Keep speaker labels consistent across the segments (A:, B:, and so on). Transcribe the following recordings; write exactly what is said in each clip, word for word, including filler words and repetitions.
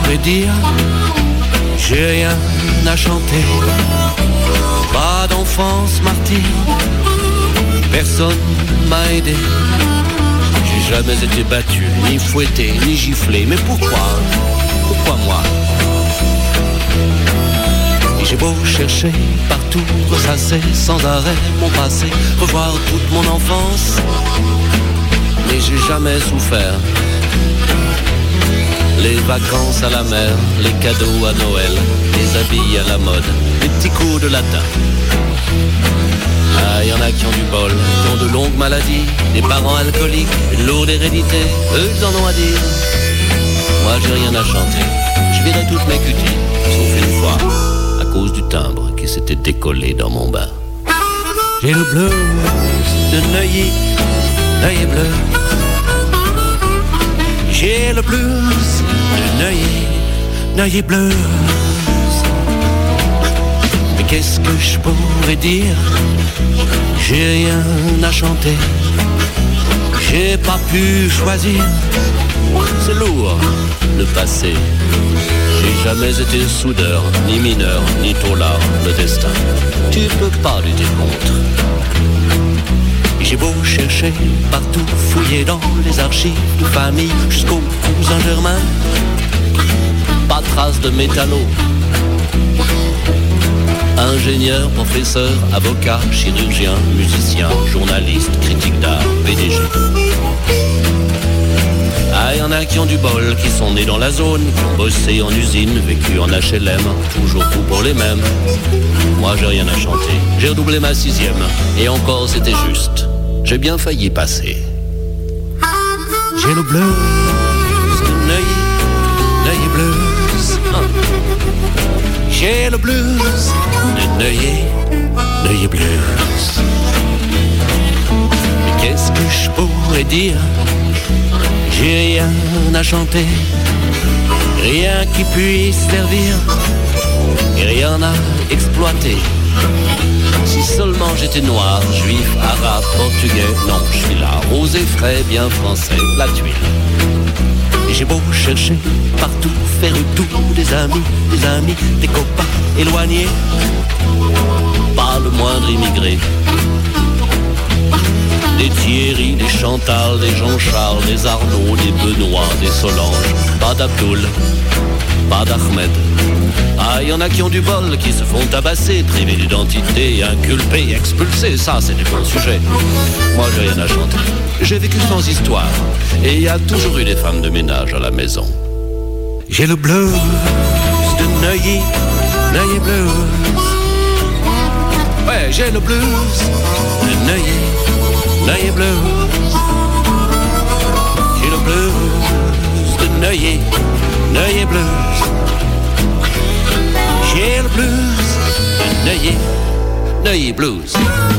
A: pourrais dire, j'ai rien à chanter. Pas d'enfance martyre, personne m'a aidé. J'ai jamais été battu, ni fouetté, ni giflé. Mais pourquoi? Pourquoi moi? Et j'ai beau chercher partout, ressasser sans arrêt mon passé, revoir toute mon enfance, mais j'ai jamais souffert. Les vacances à la mer, les cadeaux à Noël, les habits à la mode, les petits cours de latin. Ah, y en a qui ont du bol, qui ont de longues maladies, des parents alcooliques, une lourde hérédité, eux ils en ont à dire. Moi j'ai rien à chanter, je virais toutes mes cuties, sauf une fois, à cause du timbre qui s'était décollé dans mon bain. J'ai le blues de Neuilly, Neuilly bleu. J'ai le blues de Neuilly, Neuilly blues. Mais qu'est-ce que je pourrais dire? J'ai rien à chanter, j'ai pas pu choisir. C'est lourd, le passé. J'ai jamais été soudeur, ni mineur, ni taulard, le destin. Tu peux pas lutter contre. J'ai beau chercher partout, fouiller dans les archives de famille jusqu'au cousin germain, pas de trace de métallo. Ingénieur, professeur, avocat, chirurgien, musicien, journaliste, critique d'art, P D G. Ah, y en a qui ont du bol, qui sont nés dans la zone, qui ont bossé en usine, vécu en H L M, toujours tout pour les mêmes. Moi j'ai rien à chanter, j'ai redoublé ma sixième, et encore c'était juste. J'ai bien failli passer. J'ai le blues de Neuilly, Neuilly blues. J'ai le blues de Neuilly, Neuilly blues. Mais qu'est-ce que je pourrais dire? J'ai rien à chanter, rien qui puisse servir, et rien à exploiter. Si seulement j'étais noir, juif, arabe, portugais, non, je suis là, rose et frais, bien français, la tuile. Et j'ai beau chercher partout, faire le tour des amis, des amis, des copains éloignés, pas le moindre immigré. Des Thierry, des Chantal, des Jean-Charles, des Arnaud, des Benoît, des Solange, pas d'Abdoul, pas d'Ahmed. Ah, y en a qui ont du bol, qui se font tabasser, privés d'identité, inculpés, expulsés, ça c'est du bon sujet. Moi j'ai rien à chanter, j'ai vécu sans histoire, et il y a toujours eu des femmes de ménage à la maison. J'ai le blues de Neuilly, Neuilly blues. Ouais, j'ai le blues de Neuilly, Neuilly blues. J'ai le blues de Neuilly, Neuilly blues. J'ai le blues de Neuilly, Neuilly blues.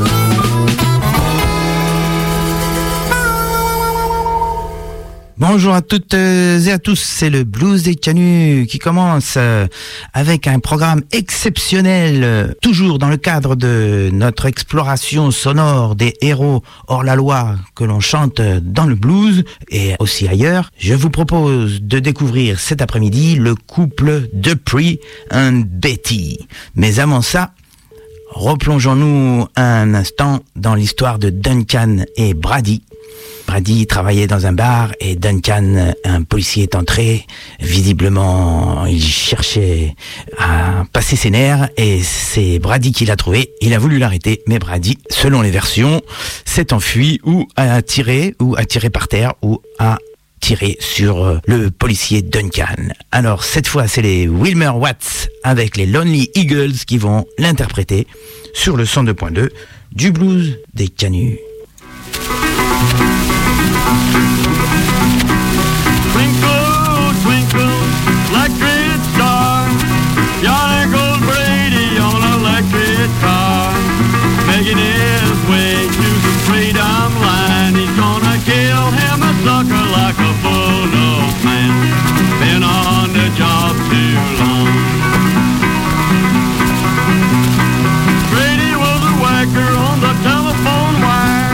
B: Bonjour à toutes et à tous, c'est le Blues des Canuts qui commence avec un programme exceptionnel, toujours dans le cadre de notre exploration sonore des héros hors la loi que l'on chante dans le blues et aussi ailleurs. Je vous propose de découvrir cet après-midi le couple Dupree and Betty. Mais avant ça, replongeons-nous un instant dans l'histoire de Duncan et Brady. Brady travaillait dans un bar et Duncan, un policier, est entré. Visiblement, il cherchait à passer ses nerfs et c'est Brady qui l'a trouvé. Il a voulu l'arrêter, mais Brady, selon les versions, s'est enfui ou a tiré, ou a tiré par terre, ou a tiré sur le policier Duncan. Alors, cette fois, c'est les Wilmer Watts avec les Lonely Eagles qui vont l'interpréter sur le cent deux point deux du Blues des Canuts.
C: Twinkle, twinkle, electric star, yonder goes Brady on an electric car, making his way to the freedom line. He's gonna kill him a sucker like a bulldog man, been on the job too long. Brady was a whacker on the telephone wire,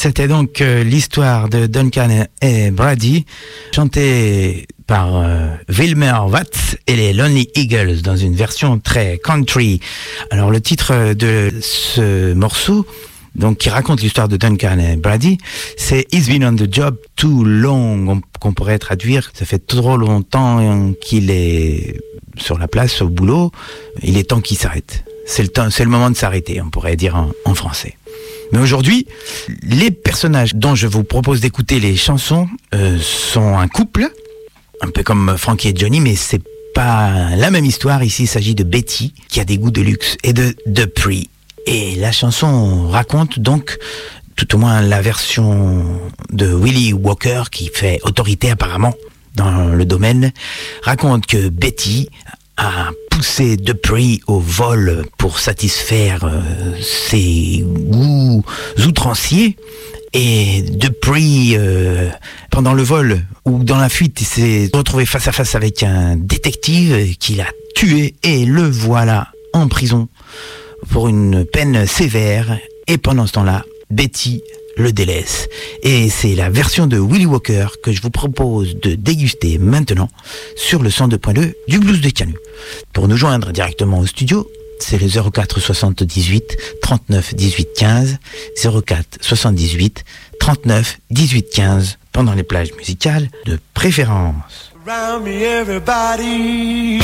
B: C'était donc euh, l'histoire de Duncan et Brady, chantée par euh, Wilmer Watts et les Lonely Eagles dans une version très country. Alors le titre de ce morceau, donc qui raconte l'histoire de Duncan et Brady, c'est He's been on the job too long, qu'on pourrait traduire, ça fait trop longtemps qu'il est sur la place, au boulot, il est temps qu'il s'arrête. C'est le temps, c'est le moment de s'arrêter, on pourrait dire en, en français. Mais aujourd'hui, les personnages dont je vous propose d'écouter les chansons euh, sont un couple, un peu comme Frankie et Johnny, mais c'est pas la même histoire. Ici, il s'agit de Betty, qui a des goûts de luxe, et de Dupree. Et la chanson raconte donc, tout au moins la version de Willie Walker, qui fait autorité apparemment dans le domaine, raconte que Betty a poussé Dupree au vol pour satisfaire euh, ses goûts outranciers. Et Dupree, euh, pendant le vol ou dans la fuite, il s'est retrouvé face à face avec un détective qui l'a tué, et le voilà en prison pour une peine sévère. Et pendant ce temps-là, Betty le délaisse. Et c'est la version de Willie Walker que je vous propose de déguster maintenant sur le cent deux point deux du Blues des Canuts. Pour nous joindre directement au studio, c'est le zéro quatre soixante-dix-huit trente-neuf dix-huit quinze, zéro quatre soixante-dix-huit trente-neuf dix-huit quinze, pendant les plages musicales de préférence.
D: Around me everybody,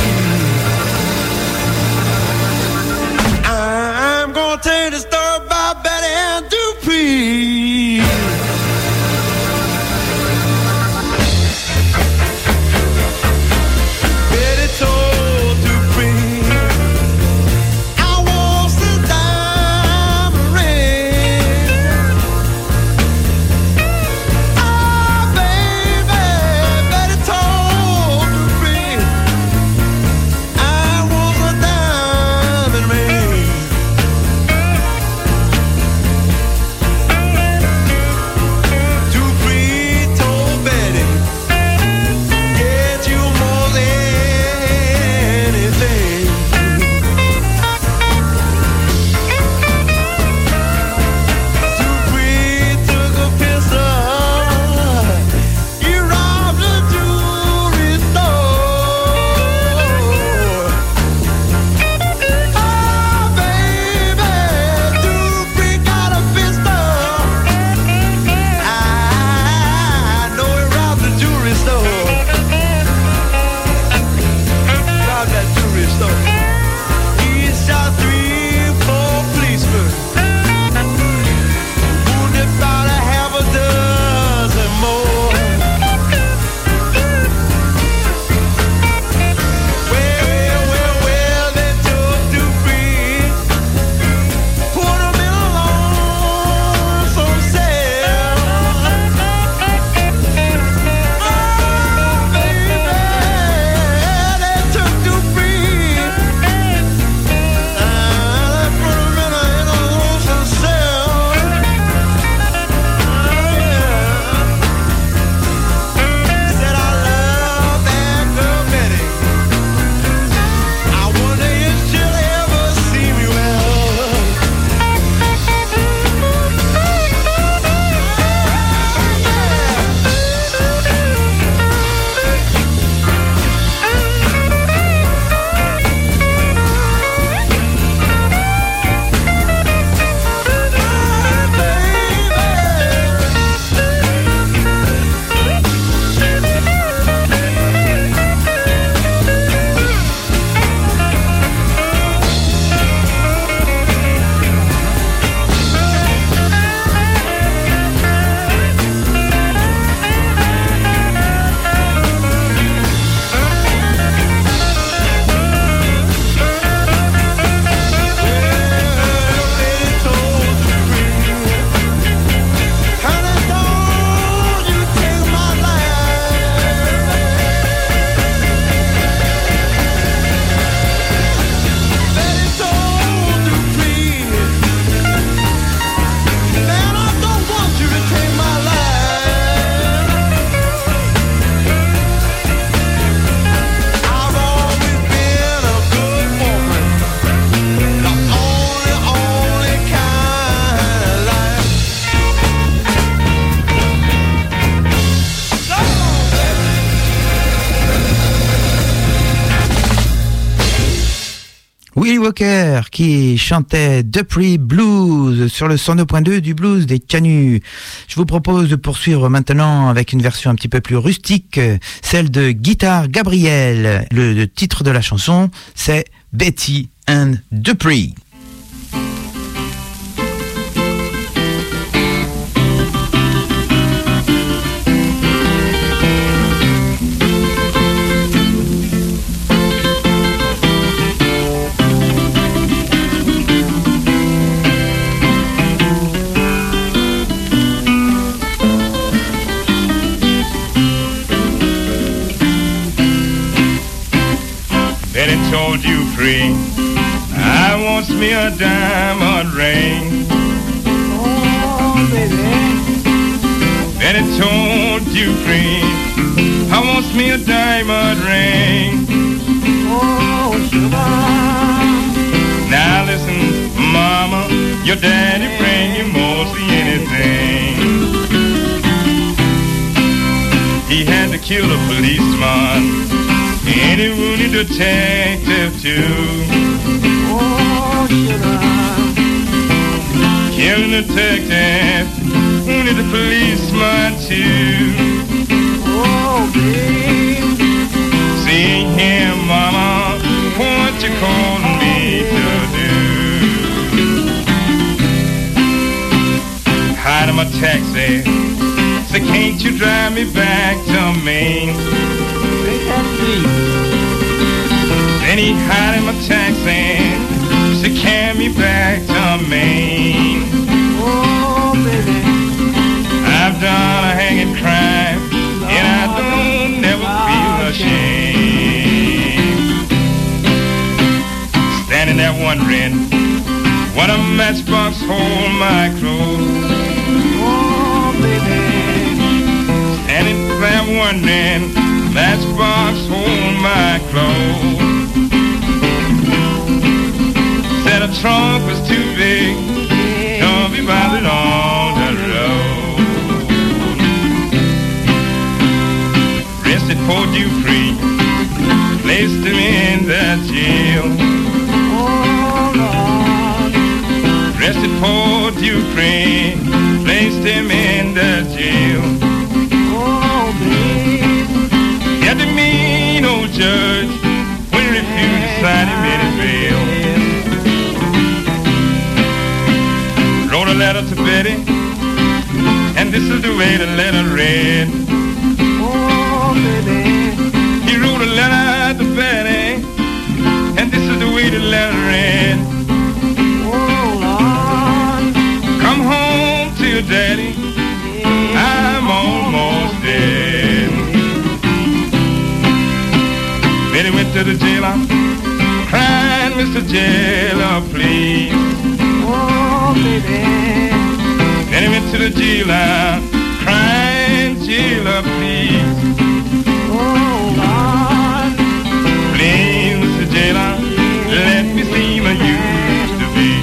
D: I'm gonna tell the story about Betty and Dupree. Betty told Dupree, I want the diamond ring. Oh baby, Betty told Dupree, I want the diamond ring.
B: Willie Walker qui chantait Dupree Blues sur le cent deux point deux du blues des Canuts. Je vous propose de poursuivre maintenant avec une version un petit peu plus rustique, celle de Guitar Gabriel. Le, le titre de la chanson, c'est Betty and Dupree.
E: Told you free, I want me a diamond ring. Oh, baby. Then it told you free, I want me a diamond ring. Oh, sugar. Now listen, mama, your daddy bring you mostly anything. He had to kill a policeman, and a wounded detective too. Oh, sugar. Killing a detective, wounded a policeman too. Oh, babe. See here, mama, what you calling me to do? Hide in my taxi, say can't you drive me back to Maine? Then he hid in my taxi, so carry me back to Maine. Oh, baby, I've done a hanging crime, and I don't never feel ashamed. Standing there wondering, what a matchbox hold my clothes. Oh, baby, standing there wondering, matchbox hold my clothes. Said a trunk was too big, don't be bothered on the road. Arrested poor Dupree, placed him in the jail. Oh Lord. Arrested poor Dupree, placed him in the jail. Oh babe. Had the mean old judge when he refused to sign him in his bail. Wrote a letter to Betty, and this is the way the letter read. Oh, baby. He wrote a letter to Betty, and this is the way the letter read. Oh, Lord. Come home to your daddy, I'm almost dead. Betty went to the jailer, crying, Mister Jailer, please. Oh, baby. Then he went to the jailer, crying, jailer, please. Oh, Lord. Please, Mister Jailer, let me see my used to be.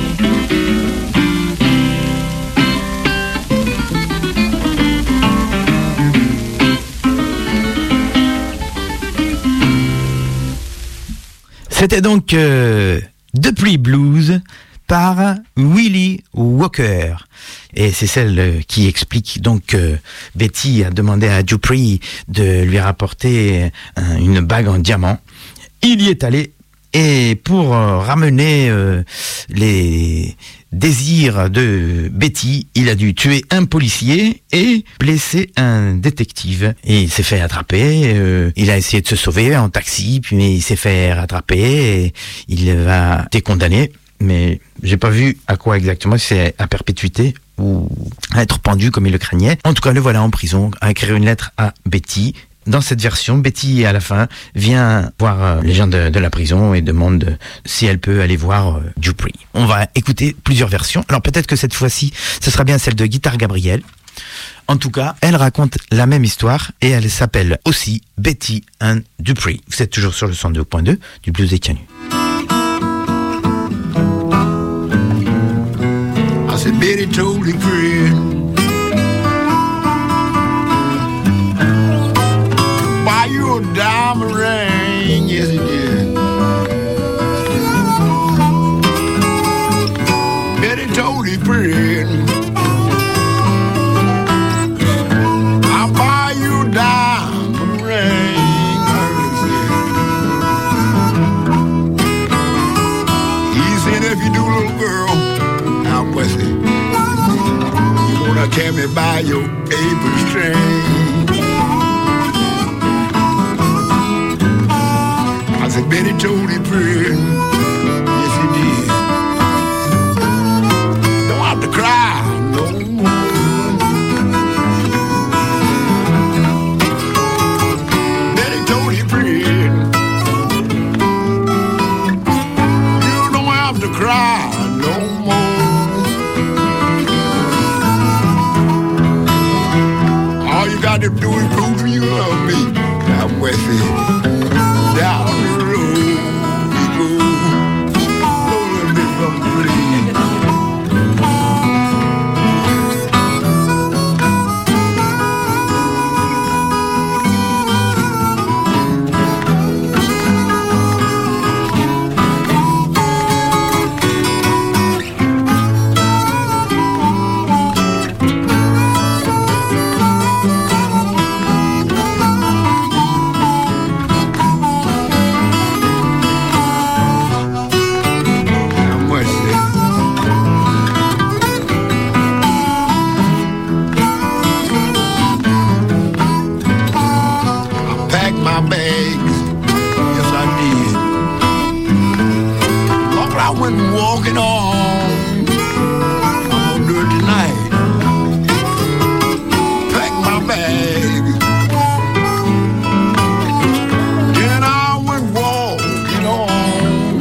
B: C'était donc euh, Dupree Blues par Willie Walker. Et c'est celle qui explique donc que Betty a demandé à Dupree de lui rapporter un, une bague en diamant. Il y est allé, et pour euh, ramener euh, les désirs de Betty, il a dû tuer un policier et blesser un détective. Et il s'est fait attraper, euh, il a essayé de se sauver en taxi, puis il s'est fait rattraper, et il va être condamné. Mais j'ai pas vu à quoi exactement, si c'est à perpétuité ou à être pendu comme il le craignait. En tout cas, le voilà en prison, à écrire une lettre à Betty. Dans cette version, Betty, à la fin, vient voir euh, les gens de, de la prison et demande euh, si elle peut aller voir euh, Dupree. On va écouter plusieurs versions. Alors peut-être que cette fois-ci, ce sera bien celle de Guitar Gabriel. En tout cas, elle raconte la même histoire et elle s'appelle aussi Betty and Dupree. Vous êtes toujours sur le cent deux point deux du Blues des Canuts.
F: I said, Betty told Dupree, buy you a diamond ring, yes he did. me by your apron string. I said, Betty told him pretty. Yes, he did. Don't have to cry no more. Betty told him pretty. You don't have to cry no more. All you got to do is prove you love me. I'm with it. Down the road we go, rolling me from the plane. Walking on, I'm gonna do it tonight. Pack my bag, then I went walking on.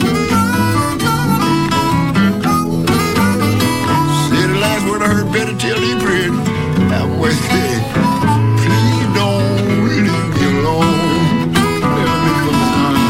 F: Said the last word I heard, better tell you pretty. I'm with it. Please don't leave me alone. Tell me from the time.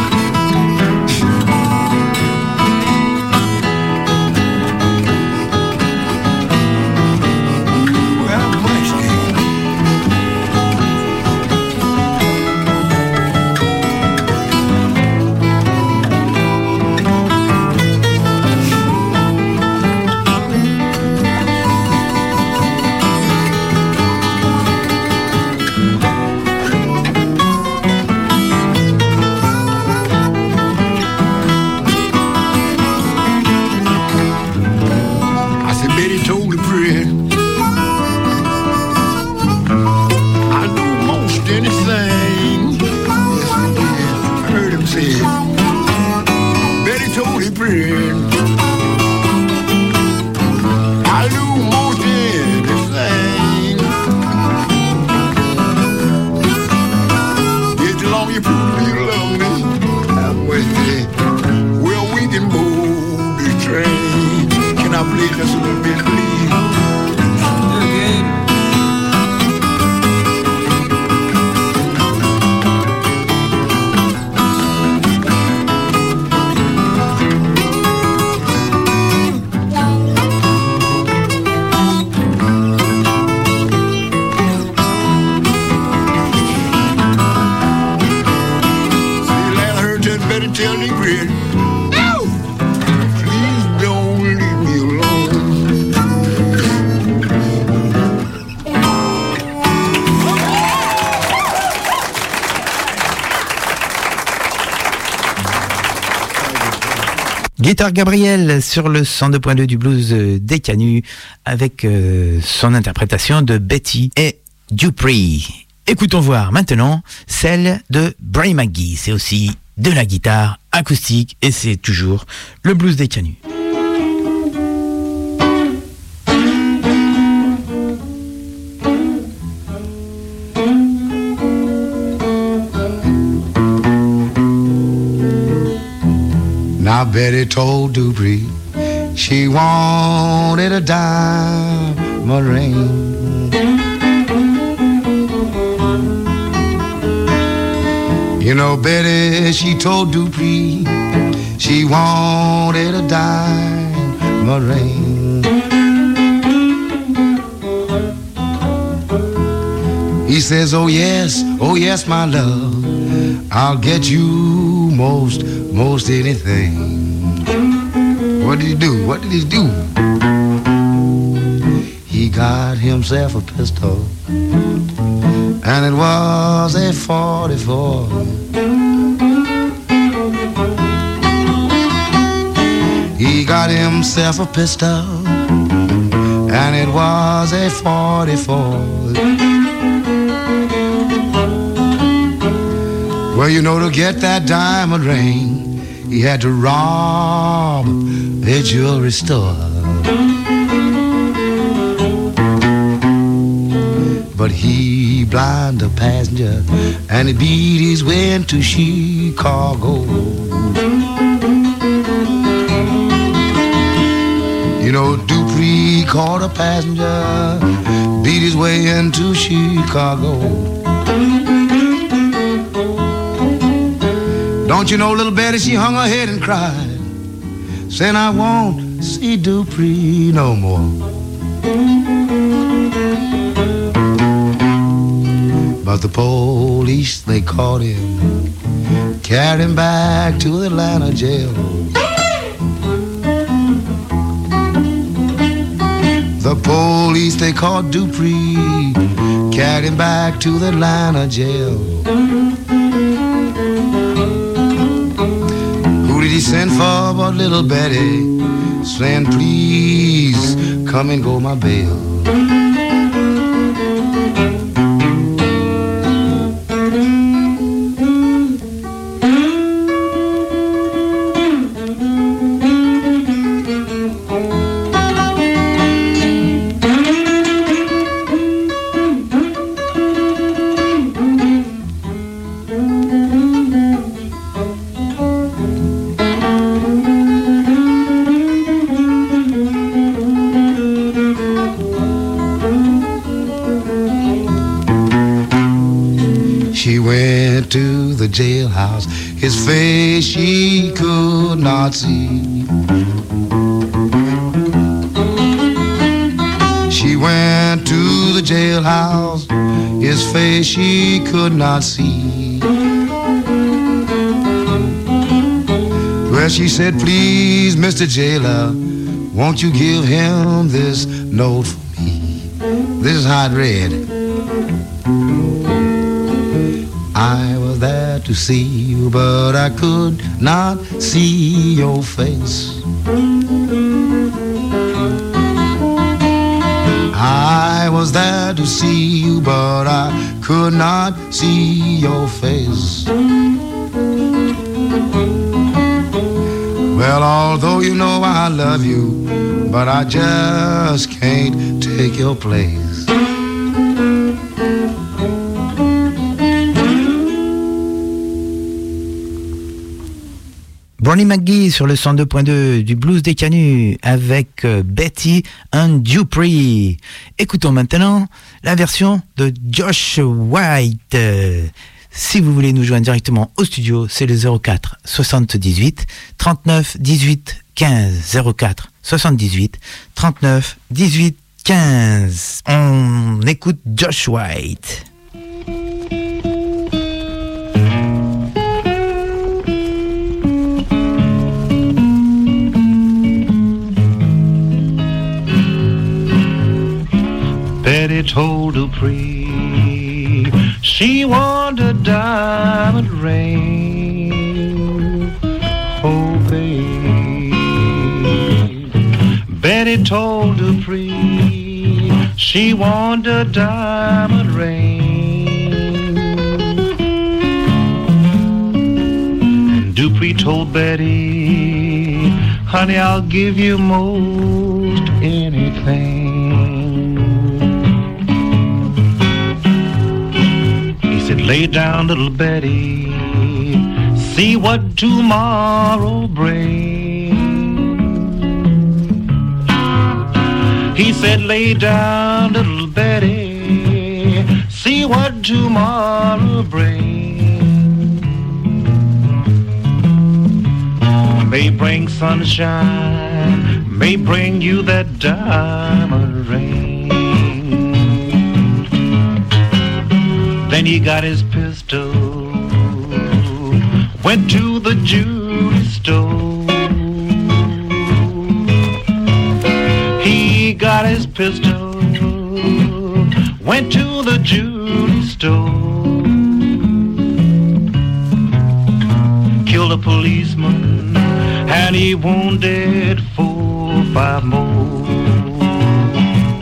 B: Guitare Gabriel sur le cent deux point deux du blues des Canuts avec euh, son interprétation de Betty et Dupree. Écoutons voir maintenant celle de Brady McGee. C'est aussi de la guitare acoustique et c'est toujours le blues des Canuts.
F: Now Betty told Dupree she wanted a diamond ring. You know Betty, she told Dupree she wanted a diamond ring. He says, oh yes, oh yes, my love, I'll get you most, most anything. What did he do? What did he do? He got himself a pistol, and it was a forty-four. He got himself a pistol, and it was a forty-four. Well, you know, to get that diamond ring, he had to rob a jewelry store. But he blinded a passenger and he beat his way into Chicago. You know, Dupree caught a passenger, beat his way into Chicago. Don't you know, little Betty, she hung her head and cried, saying, I won't see Dupree no more. But the police, they caught him, carried him back to the Atlanta jail. The police, they caught Dupree, carried him back to the Atlanta jail. Who did he send for but little Betty, saying, please come and go my bail. Jailhouse, his face she could not see. She went to the jailhouse, his face she could not see. Well, she said, please, Mister Jailer, won't you give him this note for me? This is how it read. I was there to see you, but I could not see your face. I was there to see you, but I could not see your face. Well, although you know I love you, but I just can't take your place.
B: Brownie McGhee sur le cent deux point deux du Blues des Canuts avec Betty and Dupree. Écoutons maintenant la version de Josh White. Si vous voulez nous joindre directement au studio, c'est le zéro quatre soixante-dix-huit trente-neuf dix-huit quinze. zéro quatre soixante-dix-huit trente-neuf dix-huit quinze. On écoute Josh White.
G: Betty told Dupree she wanted a diamond ring. Oh, babe. Betty told Dupree she wanted a diamond ring. And Dupree told Betty, honey, I'll give you most anything. Lay down, little Betty, see what tomorrow brings. He said, lay down, little Betty, see what tomorrow brings. May bring sunshine, may bring you that diamond ring. Then he got his pistol, went to the jewelry store. He got his pistol, went to the jewelry store. Killed a policeman and he wounded four or five more.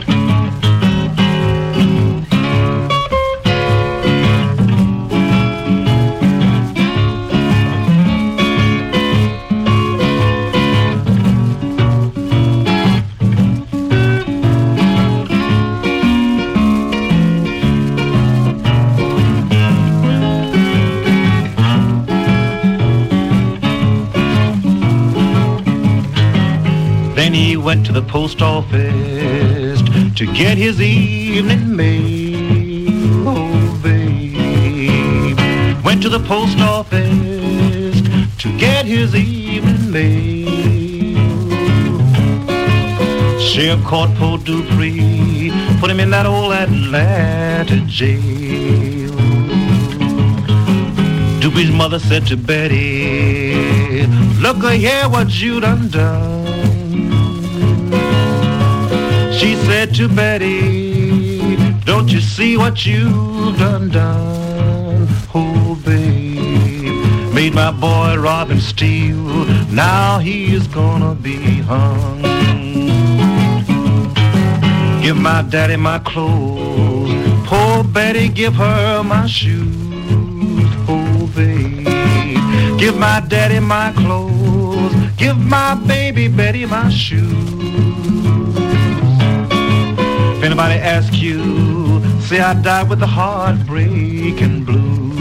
G: Then he went to the post office to get his evening mail. Oh, babe. Went to the post office to get his evening mail. Sheriff caught poor Dupree, put him in that old Atlanta jail. Dupree's mother said to Betty, look here what you done done. She said to Betty, don't you see what you've done done? Oh, babe, made my boy rob and steal, now he is gonna be hung. Give my daddy my clothes, poor Betty, give her my shoes. Oh, babe, give my daddy my clothes, give my baby Betty my shoes. If anybody asks you, say I died with the heartbreak and blues.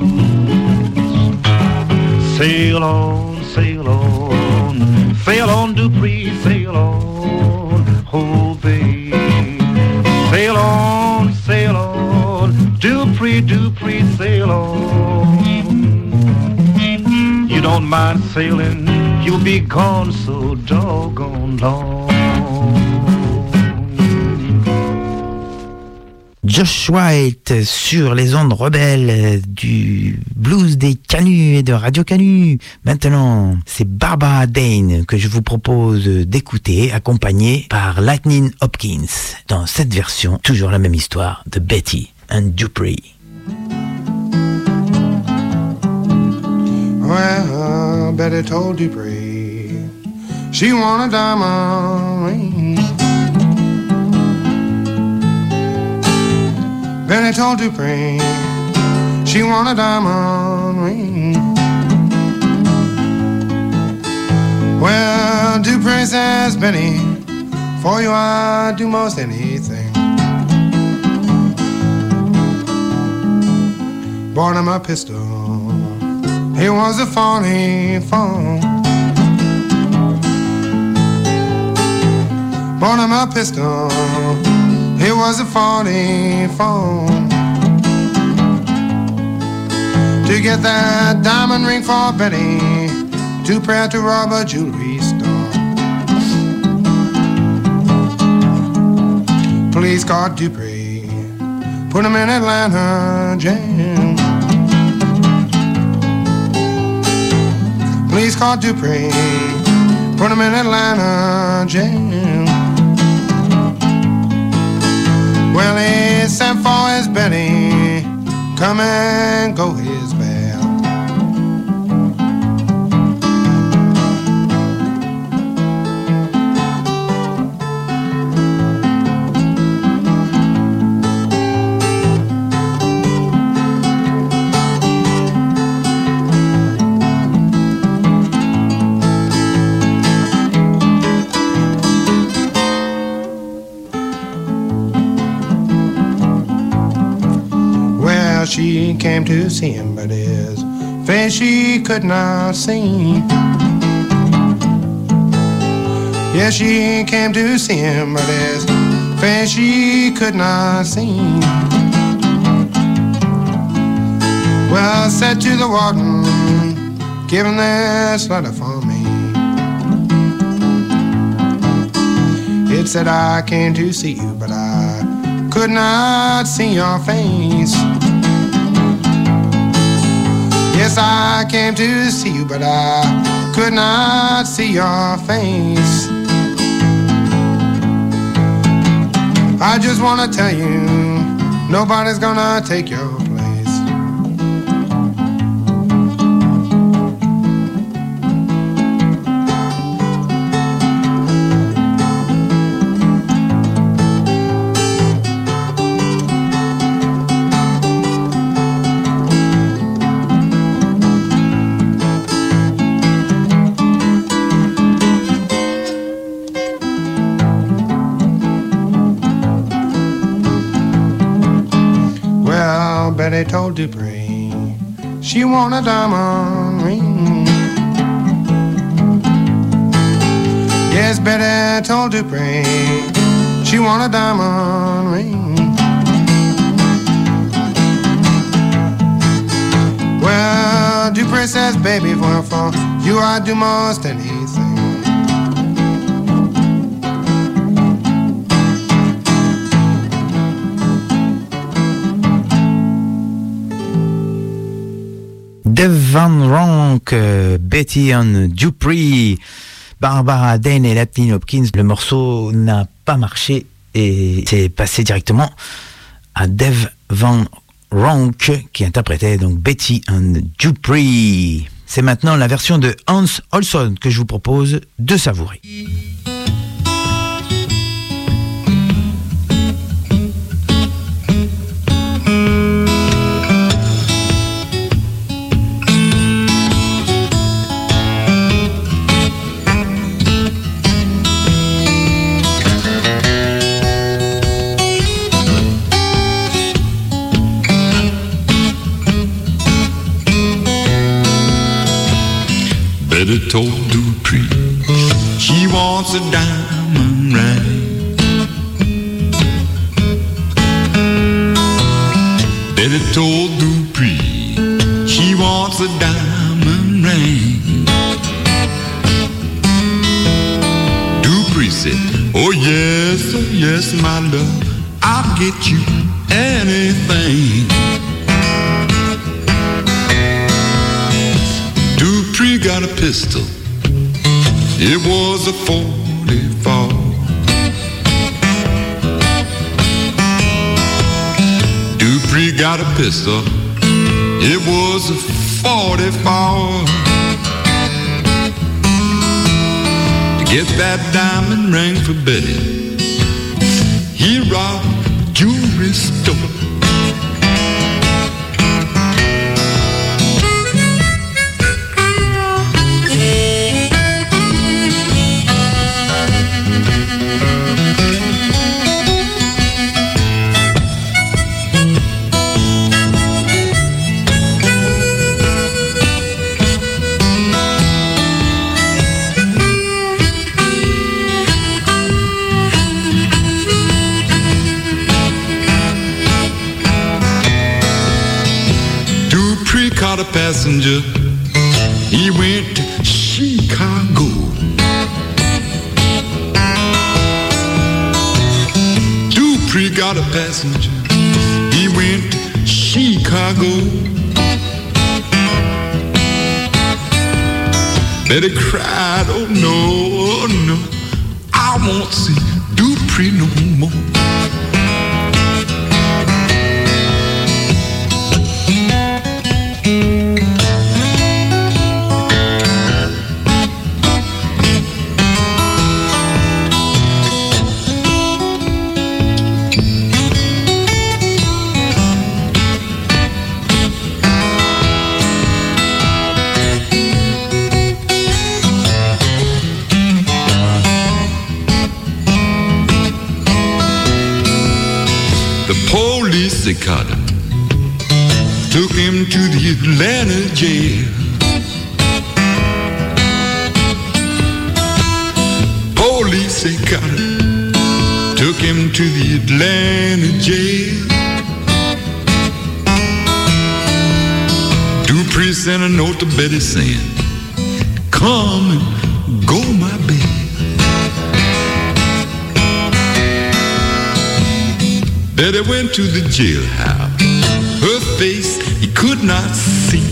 G: Sail on, sail on, sail on, Dupree, sail on, oh babe. Sail on, sail on, Dupree, Dupree, sail on. You don't mind sailing, you'll be gone so doggone long.
B: Josh White sur les ondes rebelles du blues des Canuts et de Radio Canut. Maintenant, c'est Barbara Dane que je vous propose d'écouter, accompagnée par Lightning Hopkins, dans cette version, toujours la même histoire, de Betty and Dupree.
F: Well, Betty told Dupree she want a diamond ring. Betty told Dupree she want a diamond ring. Well, Dupree says, Betty, for you I'd do most anything. Bought him a pistol, it was a forty-four. Bought him a pistol, it was a forty-four. To get that diamond ring for Betty, Dupree had to rob a jewelry store. Police caught Dupree, put him in Atlanta jail. Police caught Dupree, put him in Atlanta jail. Well, he sent for his Betty, come and go his bail. She came to see him, but his face she could not see. Yes, she came to see him, but his face she could not see. Well, said to the warden, give him this letter for me. It said, I came to see you, but I could not see your face. Yes, I came to see you, but I could not see your face. I just want to tell you, nobody's gonna take your place. Betty told Dupree she want a diamond ring. Yes, Princess Betty told Dupree she want a diamond ring. Well, Dupree says, baby, for, for you I'd do most anything.
B: Dave Van Ronk, euh, Betty Ann Dupree, Barbara Dane et Latin Hopkins. Le morceau n'a pas marché et c'est passé directement à Dave Van Ronk qui interprétait donc Betty Ann Dupree. C'est maintenant la version de Hans Olsson que je vous propose de savourer.
H: Betty told Dupree she wants a diamond ring. Betty told Dupree she wants a diamond ring. Dupree said, oh yes, oh yes, my love, I'll get you anything. Dupree got a pistol, it was a forty-four. Dupree got a pistol, it was a forty-four. To get that diamond ring for Betty, he robbed a jewelry store. Caught a passenger, he went to Chicago. Dupree got a passenger, he went to Chicago. Betty cried, oh no, oh no, I won't see Dupree no more. They caught him, took him to the Atlanta jail. Police, they caught him, took him to the Atlanta jail. Dupree sent a note to Betty saying, come and go my baby. Betty went to the jailhouse, her face he could not see.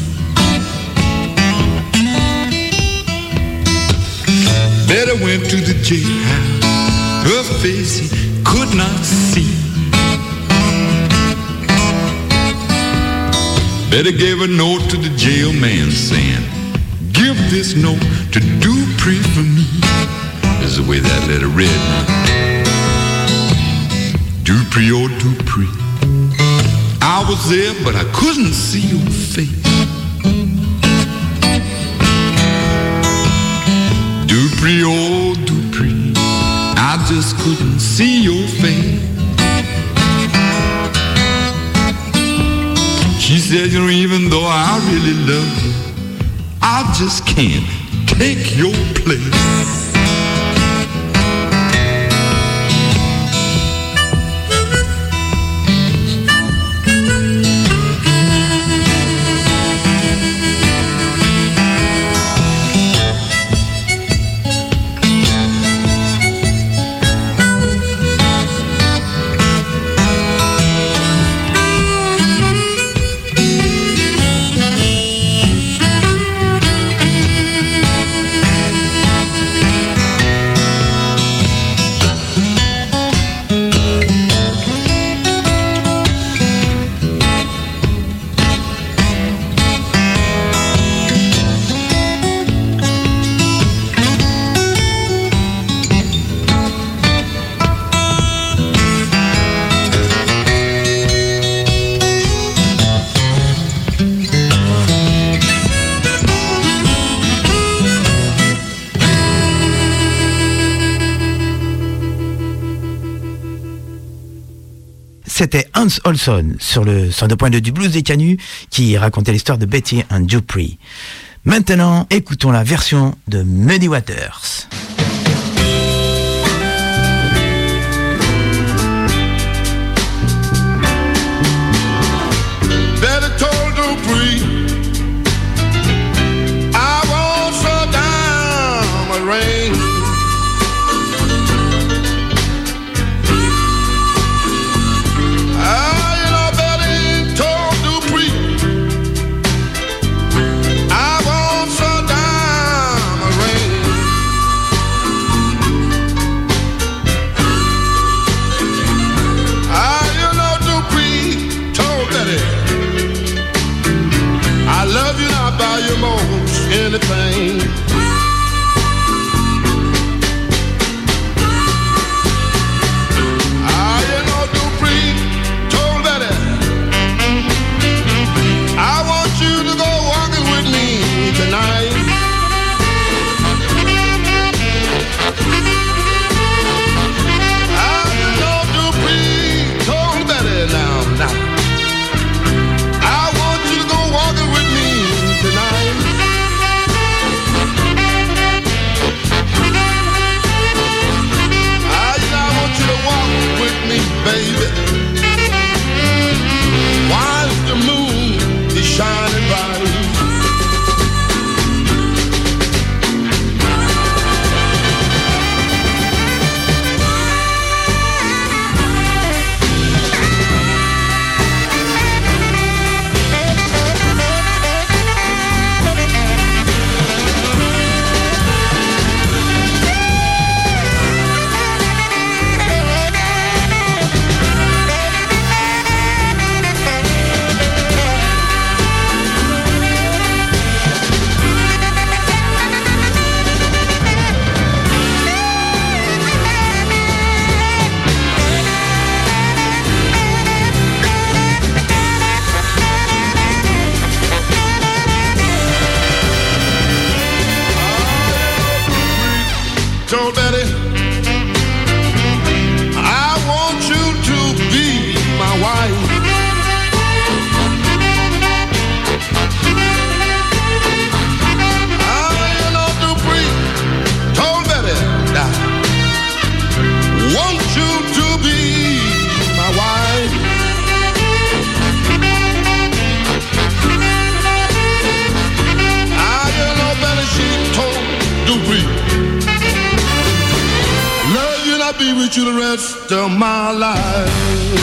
H: Betty went to the jailhouse, her face he could not see. Betty gave a note to the jailman saying, give this note to Dupree for me. This is the way that letter read now. Dupree, oh Dupree, I was there but I couldn't see your face. Dupree, oh Dupree, I just couldn't see your face. She said, you know, even though I really love you, I just can't take your place.
B: c'était Hans Olson sur le cent deux point deux du Blues des Canuts qui racontait l'histoire de Betty and Dupree. Maintenant, écoutons la version de Muddy Waters.
F: Betty told Dupree, I want some diamond ring. Ah, you know, Betty told Dupree, I want some diamond ring. Ah, you know, Dupree told Betty, I love you and I'll buy you most anything. Ah, you know, Dupree told Betty, I want you to go walking with me tonight. Ah, you know, Dupree told Betty now, now. I want you to go walking with me tonight. I, you know, I want you to walk with me, baby, while the moon is shining bright. Told Betty, I want you to be my wife. Ah, you know, Dupree told Betty, I want you to be my wife. Ah, you know, Betty, she told Dupree, love you and I'll be with you the rest of my life.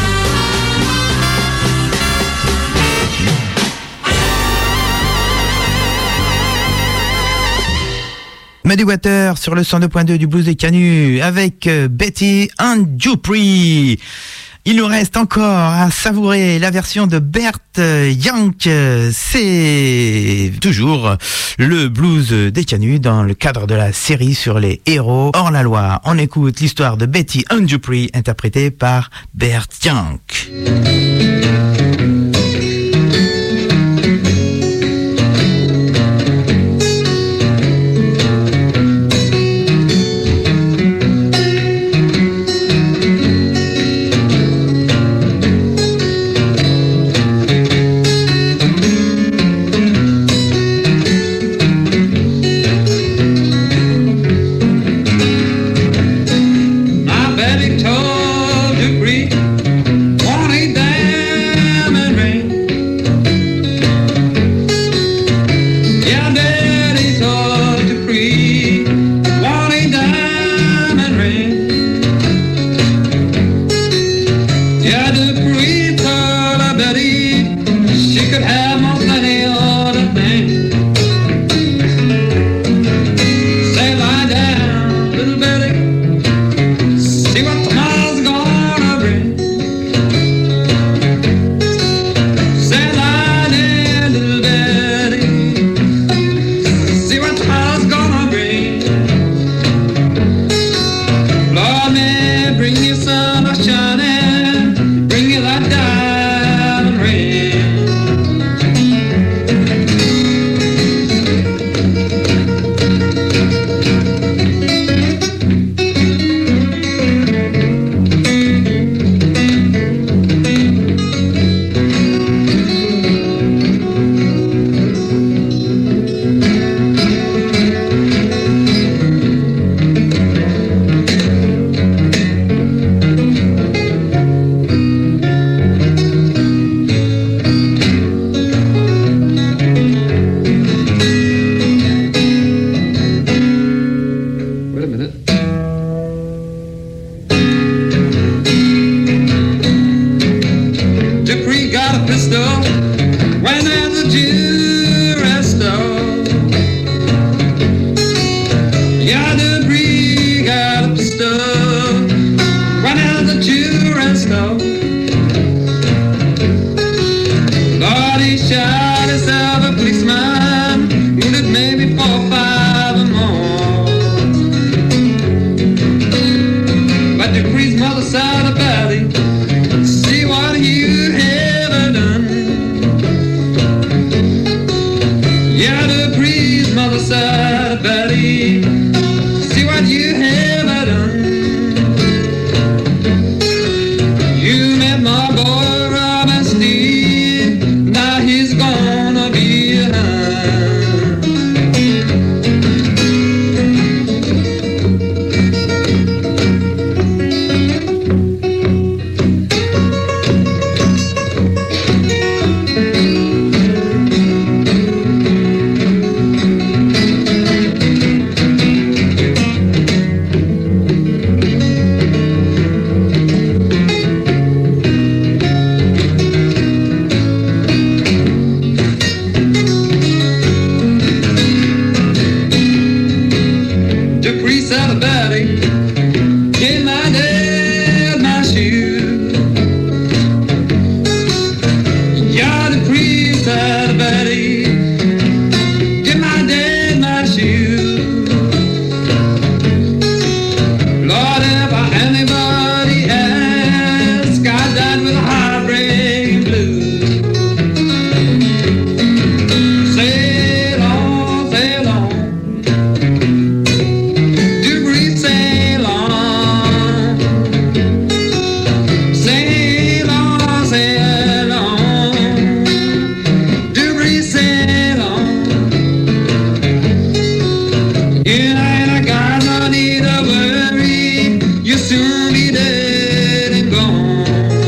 B: Muddy Waters sur le cent deux point deux du Blues des Canuts avec euh, Betty and Dupree. Il nous reste encore à savourer la version de Bert Jank. C'est toujours le blues des Canuts dans le cadre de la série sur les héros hors la loi. On écoute l'histoire de Betty and Dupree interprétée par Bert Jank.
I: Betty told Dupree, want a diamond Yeah, Dupree got a pistol right out of the children's store. Lord, he shot himself a policeman, wounded maybe four or five or more. But Dupree's mother said about it, see what you ever done. Yeah, Dupree's mother said about it, see what you ever done. You met my boy Robin Steve, now he's gonna be hung. Dupree said about it, gave my dad my shoe. Yeah, Dupree said about it, give my dad my shoe. Lord, if I anybody asks, I died with a heartbreak blues. Sail on, sail on. Dupree, sail on. Sail on, sail on. Dupree, sail on. You ain't got no need to worry, you'll soon be dead and gone.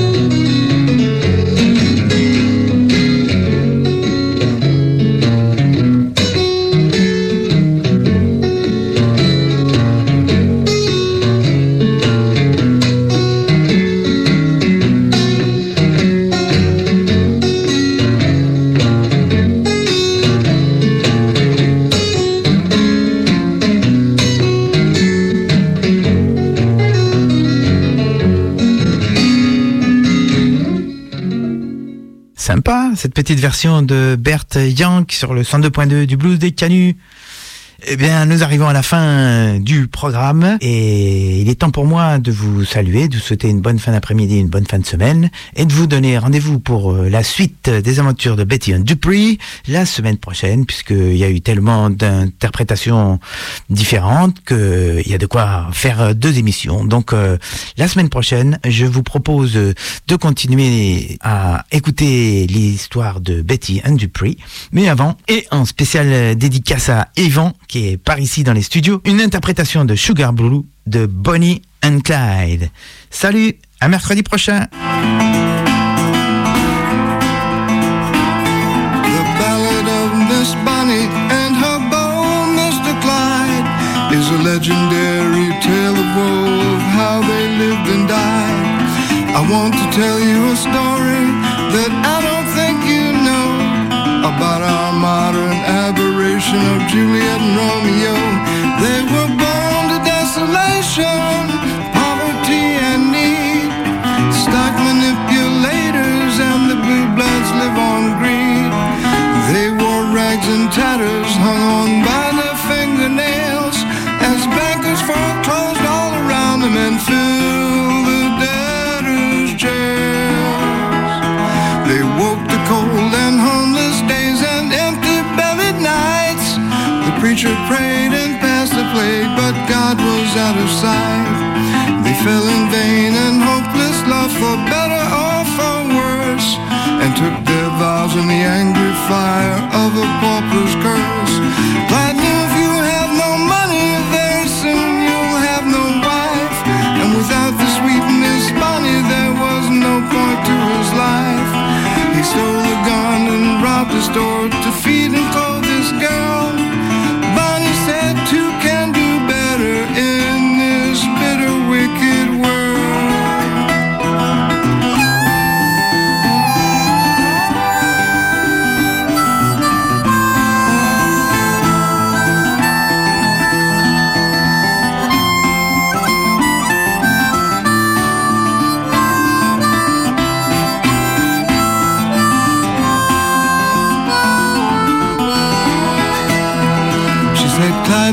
B: Sympa, cette petite version de Bert Yank sur le cent deux point deux du Blues des Canuts. Eh bien, nous arrivons à la fin du programme et il est temps pour moi de vous saluer, de vous souhaiter une bonne fin d'après-midi, une bonne fin de semaine et de vous donner rendez-vous pour la suite des aventures de Betty and Dupree la semaine prochaine, puisqu'il y a eu tellement d'interprétations différentes qu'il y a de quoi faire deux émissions. Donc, euh, la semaine prochaine, je vous propose de continuer à écouter l'histoire de Betty and Dupree, mais avant, et en spécial dédicace à Yvan, qui est par ici dans les studios, une interprétation de Sugar Blue de Bonnie and Clyde. Salut, à mercredi prochain.
J: The ballad of Miss Bonnie and her beau, Mister Clyde, is a legendary tale of woe, of how they lived and died. I want to tell you a story that I don't think you know, about our modern aberration of Juliet and Romeo. They were born to desolation, poverty and need, stock manipulators and the blue bloods live on greed. They wore rags and tatters hung on by their fingernails as bankers foreclosed all around them and filled the debtors' jails. They woke the cold and homeless days and empty-bellied nights. The preacher prayed and passed the plague, but God was out of sight. They fell in vain and hopeless love, for better or for worse, and took their vows in the angry fire of a pauper's curse. Glad knew if you have no money, very soon you'll have no wife. And without the sweet Miss Bonnie, there was no point to his life. He stole a gun and robbed a store to feed and clothe this girl. Bonnie said,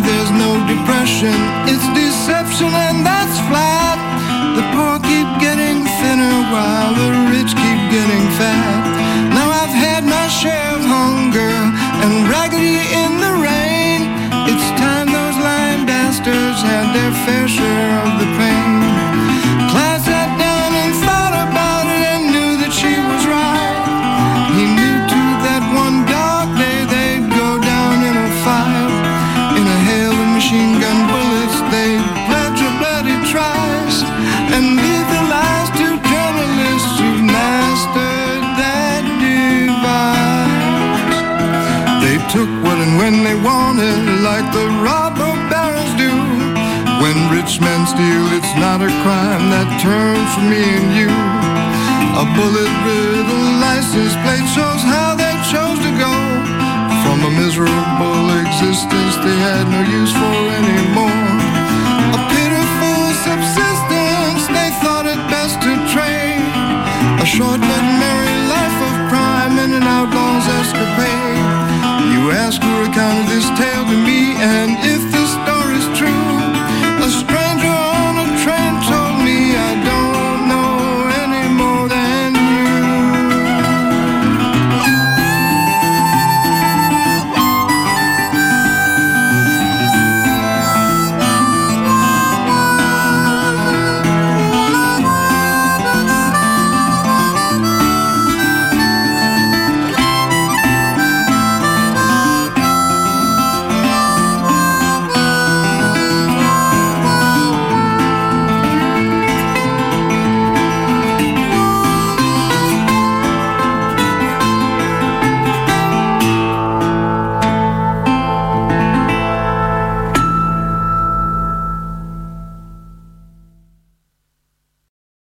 J: there's no depression, it's deception, and that's flat. The poor keep getting thinner while the rich keep getting fat. Now I've had my share of hunger and raggedy in the rain. It's time those lying bastards had their fair share of the pain. Clyde sat down and thought about it and knew that she was right. He knew too that one dark day they'd go down in a fire. In a hail of machine gun bullets they'd pledge a bloody tries and leave the lies to journalists who've mastered that device. They took what and when they wanted, like the robber barons do. When rich men steal, it's not a crime that turns for me and you. A bullet-riddled license plate shows how they chose to go from a miserable existence they had no use for